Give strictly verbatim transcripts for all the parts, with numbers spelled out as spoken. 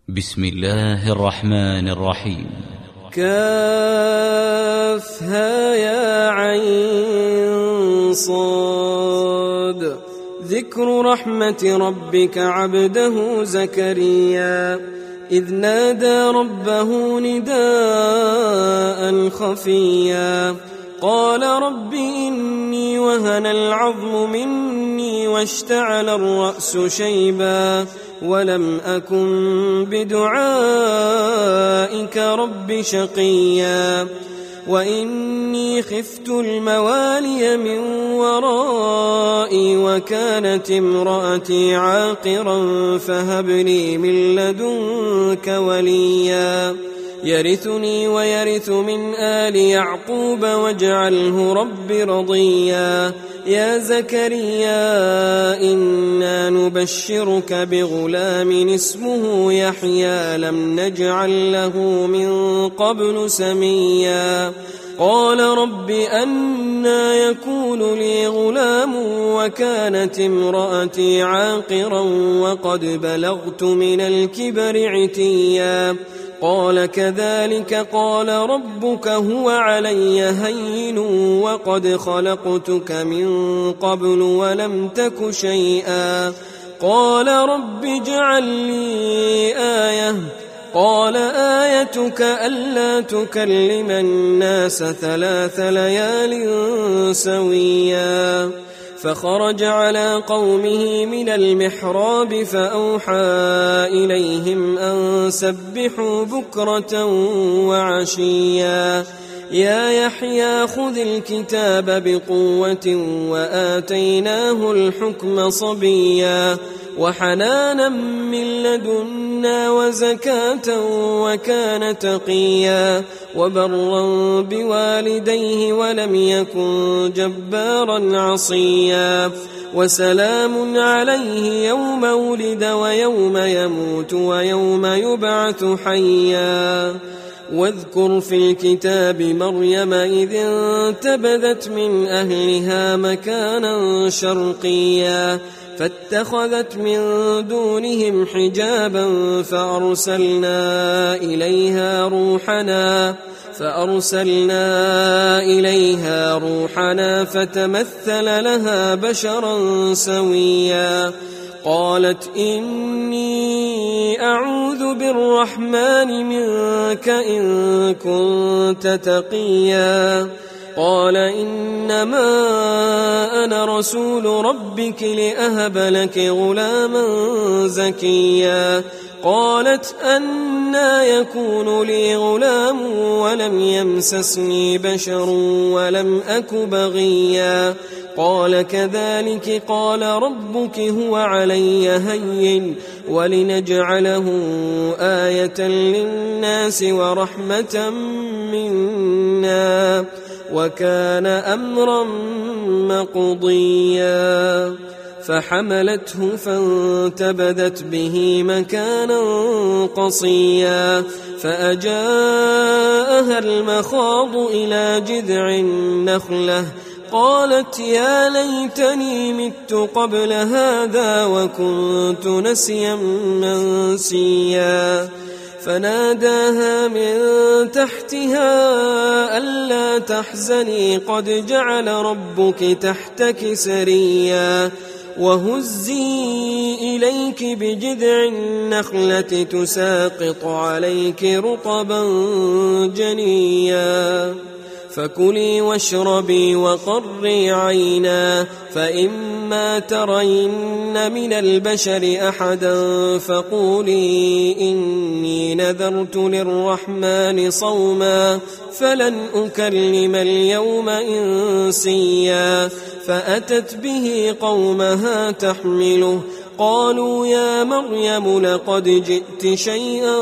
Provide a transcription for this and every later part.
بسم الله الرحمن الرحيم. كافها يا عين صاد. ذكر رحمة ربك عبده زكريا إذ نادى ربه نداء خفيا قال رب إني وهن العظم مني واشتعل الرأس شيبا ولم أكن بدعائك رب شقيا وإني خفت الموالي من ورائي وكانت امرأتي عاقرا فهب لي من لدنك وليا يرثني ويرث من آل يعقوب واجعله رب رضيا يا زكريا إنا نبشرك بغلام اسمه يحيى لم نجعل له من قبل سميا قال رب أنى يكون لي غلام وكانت امرأتي عاقرا وقد بلغت من الكبر عتيا قال كذلك قال ربك هو علي هين وقد خلقتك من قبل ولم تك شيئا قال رب اجعل لي آية قال آيتك ألا تكلم الناس ثلاث ليال سويا فخرج على قومه من المحراب فأوحى إليهم أن سبحوا بكرة وعشيا يا يحيى خذ الكتاب بقوة وآتيناه الحكم صبيا وحنانا من لدنا وزكاة وكان تقيا وبرا بوالديه ولم يكن جبارا عصيا وسلام عليه يوم ولد ويوم يموت ويوم يبعث حيا واذكر في الكتاب مريم إذ انتبذت من أهلها مكانا شرقيا فاتخذت من دونهم حجابا فأرسلنا إليها روحنا فأرسلنا إليها روحنا فتمثل لها بشرا سويا قالت إني أعوذ بالرحمن منك إن كنت تقيا قال إنما أنا رسول ربك لأهب لك غلاما زكيا قالت أنى يكون لي غلام ولم يمسسني بشر ولم أك بغيا قال كذلك قال ربك هو علي هين ولنجعله آية للناس ورحمة منا وكان أمرا مقضيا فحملته فانتبذت به مكانا قصيا فأجاءها المخاض إلى جذع النخلة قالت يا ليتني مت قبل هذا وكنت نسيا منسيا فناداها من تحتها ألا تحزني قد جعل ربك تحتك سريا وهزي إليك بجذع النخلة تساقط عليك رطبا جنيا فكلي واشربي وقري عينا فإما ترين من البشر أحدا فقولي إني نذرت للرحمن صوما فلن أكلم اليوم إنسيا فأتت به قومها تحمله قالوا يا مريم لقد جئت شيئا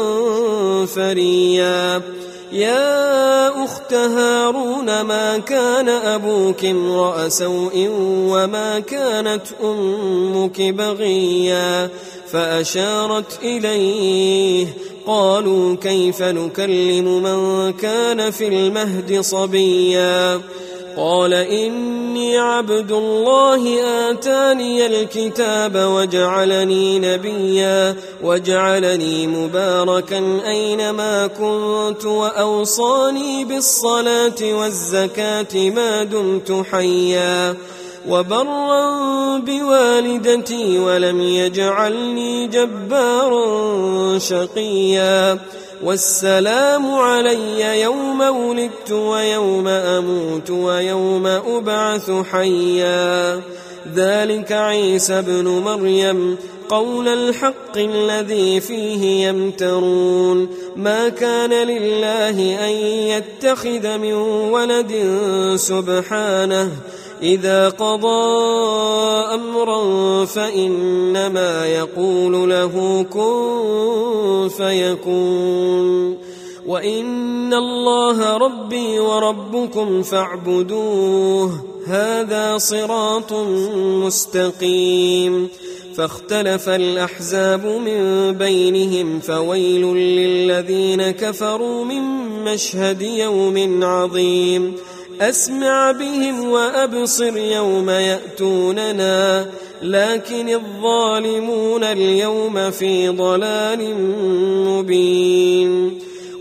فريا يا أخت هارون ما كان أبوك امرأ سوء وما كانت أمك بغيا فأشارت إليه قالوا كيف نكلم من كان في المهد صبيا قال إني عبد الله آتاني الكتاب وجعلني نبيا وجعلني مباركا أينما كنت وأوصاني بالصلاة والزكاة ما دمت حيا وبرا بوالدتي ولم يجعلني جبارا شقيا والسلام علي يوم ولدت ويوم أموت ويوم أبعث حيا ذلك عيسى ابن مريم قول الحق الذي فيه يمترون ما كان لله أن يتخذ من ولد سبحانه إذا قضى أمرا فإنما يقول له كن فيكون وإن الله ربي وربكم فاعبدوه هذا صراط مستقيم فاختلف الأحزاب من بينهم فويل للذين كفروا من مشهد يوم عظيم أسمع بهم وأبصر يوم يأتوننا لكن الظالمون اليوم في ضلال مبين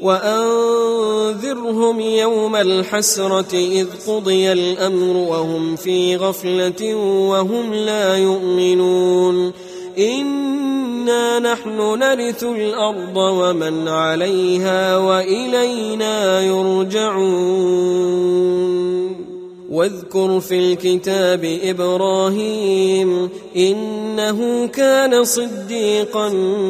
وأنذرهم يوم الحسرة إذ قضي الأمر وهم في غفلة وهم لا يؤمنون إنا نحن نرث الأرض ومن عليها وإلينا يرجعون واذكر في الكتاب إبراهيم إنه كان صديقا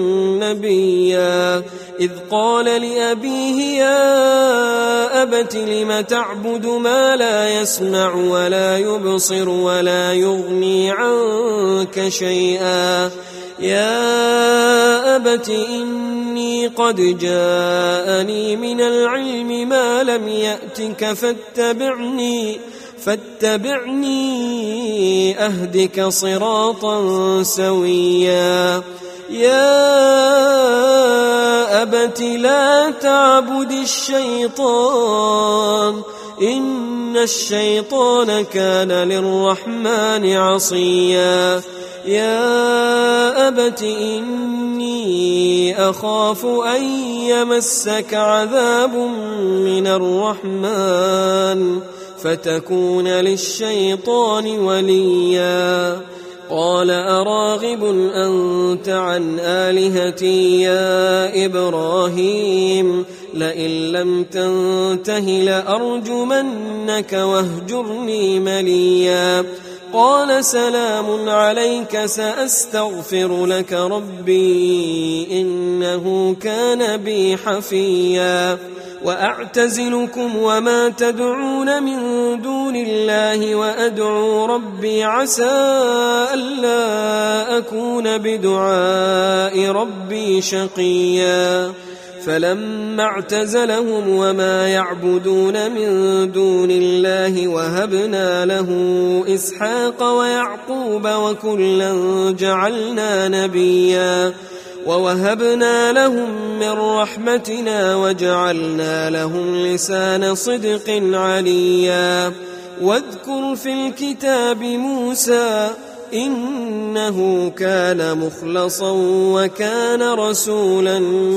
نبيا إذ قال لأبيه يا أبت لم تعبد ما لا يسمع ولا يبصر ولا يغني عنك شيئا يا أبت إني قد جاءني من العلم ما لم يأتك فاتبعني فاتبعني أهدك صراطا سويا يا أبت لا تعبد الشيطان إن الشيطان كان للرحمن عصيا يا أبت إني أخاف أن يمسك عذاب من الرحمن فتكون للشيطان وليا قال أراغب أنت عن آلهتي يا إبراهيم لئن لم تنته لأرجمنك واهجرني مليا قال سلام عليك سأستغفر لك ربي إنه كان بي حفيا وأعتزلكم وما تدعون من دون الله وأدعو ربي عسى ألا أكون بدعاء ربي شقيا فلما اعتزلهم وما يعبدون من دون الله وهبنا له إسحاق ويعقوب وكلا جعلنا نبيا ووهبنا لهم من رحمتنا وجعلنا لهم لسان صدق عليا واذكر في الكتاب موسى إنه كان مخلصا وكان رسولا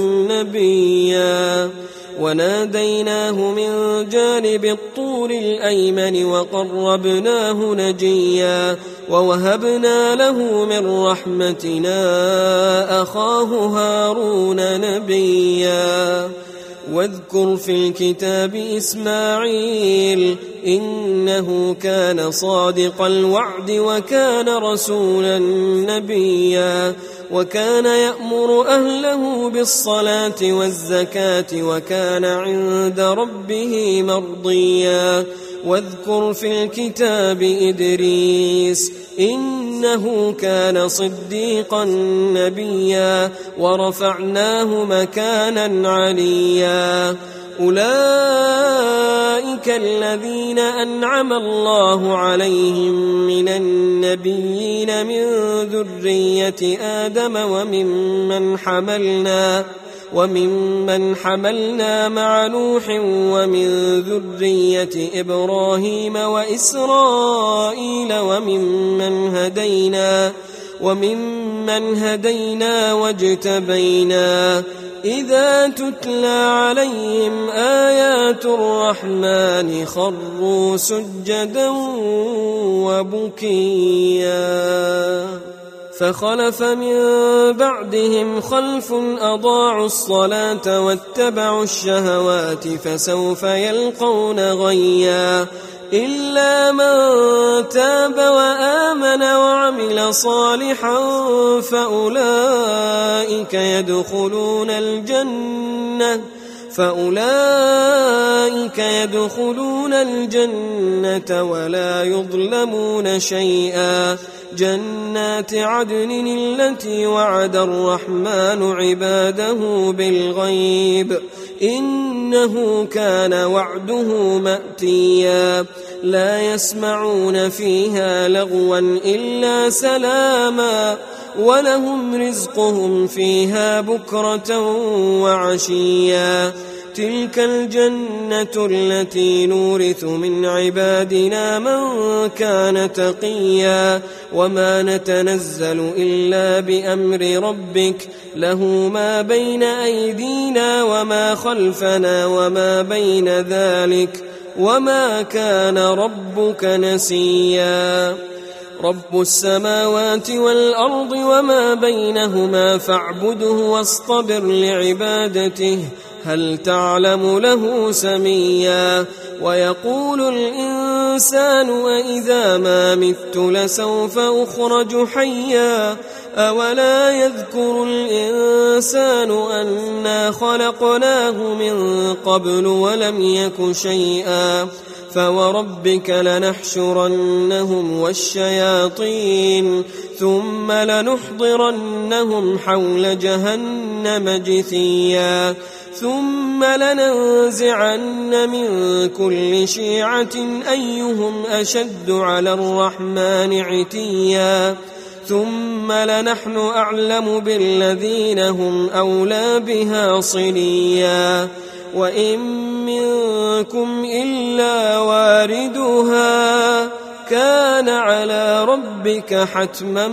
نبيا وناديناه من جانب الطور الأيمن وقربناه نجيا ووهبنا له من رحمتنا أخاه هارون نبيا واذكر في الكتاب إسماعيل إنه كان صادق الوعد وكان رسولا نبيا وكان يأمر أهله بالصلاة والزكاة وكان عند ربه مرضيا واذكر في الكتاب إدريس إنه كان صديقا نبيا ورفعناه مكانا عليا أولئك الذين أنعم الله عليهم من النبيين من ذرية آدم وممن حملنا وممن حملنا مع نوح ومن ذرية إبراهيم وإسرائيل وممن هدينا وممن هدينا واجتبينا إذا تتلى عليهم آيات الرحمن خروا سجدا وبكيا فخلف من بعدهم خلف أضاعوا الصلاة واتبعوا الشهوات فسوف يلقون غيا إلا من تاب وآمن وعمل صالحا فأولئك يدخلون الجنة فأولئك يدخلون الجنة ولا يظلمون شيئا جنات عدن التي وعد الرحمن عباده بالغيب إنه كان وعده مأتيا لا يسمعون فيها لغوا إلا سلاما ولهم رزقهم فيها بكرة وعشيا تلك الجنة التي نورث من عبادنا من كان تقيا وما نتنزل إلا بأمر ربك له ما بين أيدينا وما خلفنا وما بين ذلك وما كان ربك نسيا رب السماوات والأرض وما بينهما فاعبده واصطبر لعبادته هل تعلم له سميا ويقول الإنسان وإذا ما مت لسوف أخرج حيا أولا يذكر الإنسان أنا خلقناه من قبل ولم يك شيئا فوربك لنحشرنهم والشياطين ثم لنحضرنهم حول جهنم جثيا ثم لننزعن من كل شيعة أيهم أشد على الرحمن عتيا ثم لنحن أعلم بالذين هم أولى بها صليا وإن منكم إلا واردها كان على ربك حتما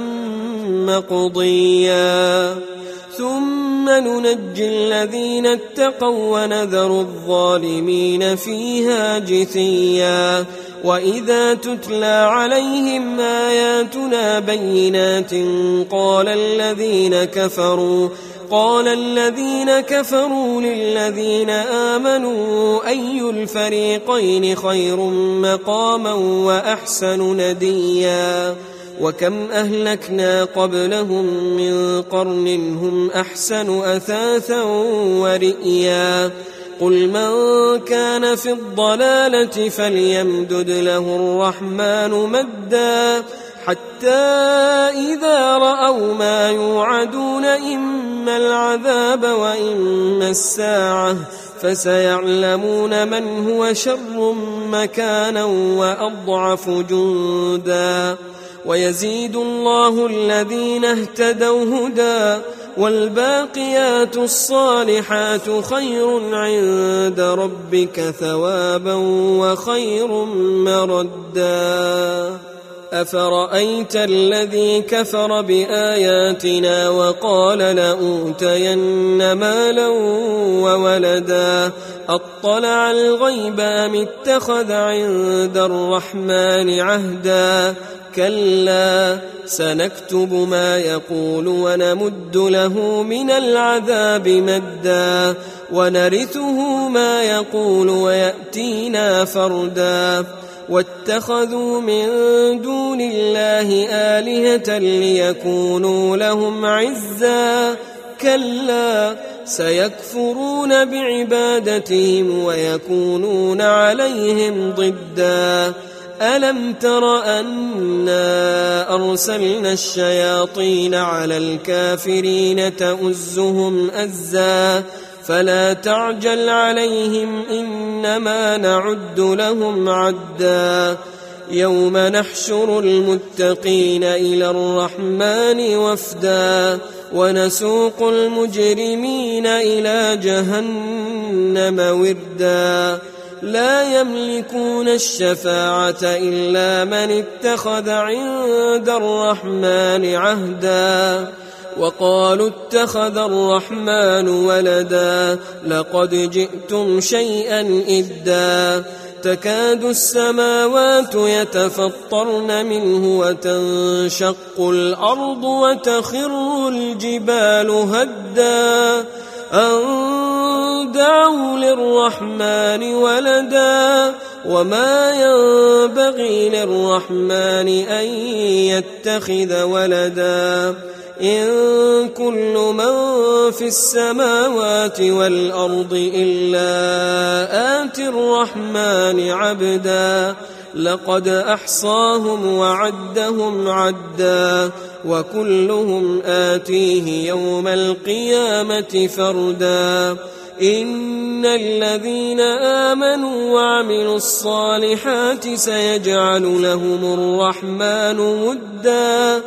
مقضيا ثم ننجي الذين اتقوا ونذر الظالمين فيها جثيا وإذا تتلى عليهم آياتنا بينات قال الذين كفروا قال الذين كفروا للذين آمنوا أي الفريقين خير مقاما وأحسن نديا وكم أهلكنا قبلهم من قرن هم أحسن أثاثا ورئيا قل من كان في الضلالة فليمدد له الرحمن مدا حتى إذا رأوا ما يوعدون إما العذاب وإما الساعة فسيعلمون من هو شر مكانا وأضعف جندا ويزيد الله الذين اهتدوا هدى والباقيات الصالحات خير عند ربك ثوابا وخير مردا أفرأيت الذي كفر بآياتنا وقال لأوتين مالا وولدا أطلع الغيب أم اتخذ عند الرحمن عهدا كلا سنكتب ما يقول ونمد له من العذاب مدا ونرثه ما يقول ويأتينا فردا واتخذوا من دون الله آلهة ليكونوا لهم عزا كلا سيكفرون بعبادتهم ويكونون عليهم ضدا ألم تر أنا أرسلنا الشياطين على الكافرين تؤزهم أزا فلا تعجل عليهم إنما نعد لهم عدا يوم نحشر المتقين إلى الرحمن وفدا ونسوق المجرمين إلى جهنم وردا لا يملكون الشفاعة إلا من اتخذ عند الرحمن عهدا وقالوا اتخذ الرحمن ولدا لقد جئتم شيئا إدا تكاد السماوات يتفطرن منه وتنشق الأرض وتخر الجبال هدا أن دعوا للرحمن ولدا وما ينبغي للرحمن أن يتخذ ولدا إن كل من في السماوات والأرض إلا آتي الرحمن عبدا لقد أحصاهم وعدهم عدا وكلهم آتيه يوم القيامة فردا إن الذين آمنوا وعملوا الصالحات سيجعل لهم الرحمن ودا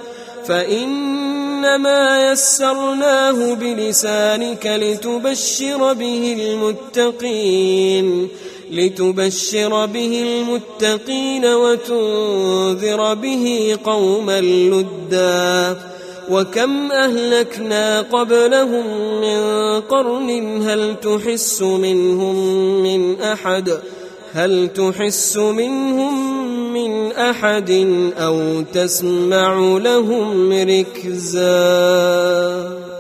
فإنما يسرناه بلسانك لتبشر به المتقين لتبشر به المتقين وتنذر به قوما لدا وكم أهلكنا قبلهم من قرن هل تحس منهم من أحد هل تحس منهم من أحد أو تسمع لهم ركزا